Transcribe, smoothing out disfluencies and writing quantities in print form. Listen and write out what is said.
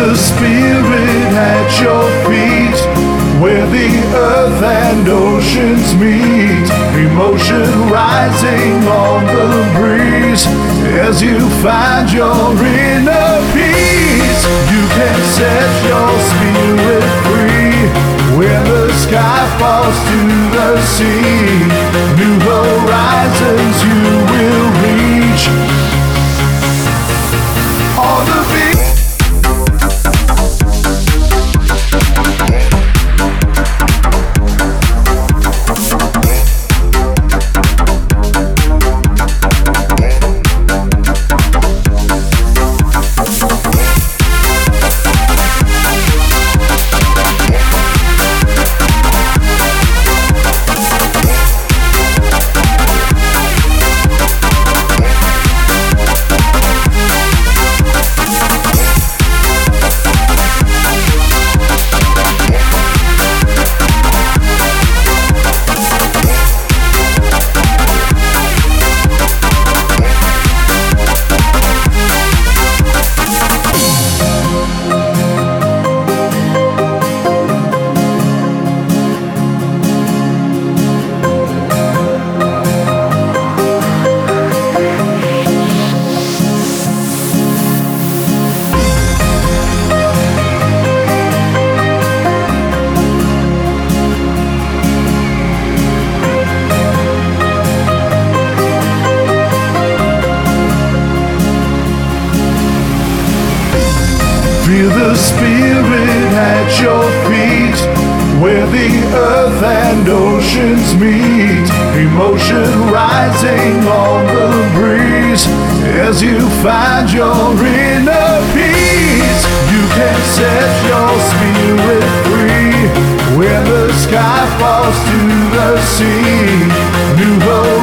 the spirit at your feet, where the earth and oceans meet. Emotion rising on the breeze as you find your inner peace. You can set your spirit free when the sky falls to the sea. New horizons you will reach on the beach. Feel the spirit at your feet, where the earth and oceans meet. Emotion rising on the breeze as you find your inner peace. You can set your spirit free when the sky falls to the sea. New hope